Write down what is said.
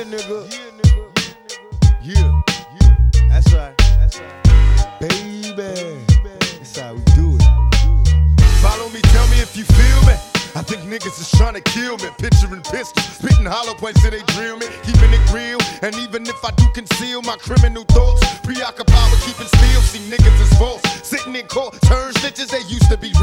nigga. Yeah. That's right. Baby. That's how we do it. Follow me, tell me if you feel me. I think niggas is trying to kill me. Picturing pistols, spitting hollow points till they drill me. Keeping it real, and even if I do conceal my criminal thoughts, preoccupied with keeping still. See niggas is false, sitting in court, turn snitches they used to be.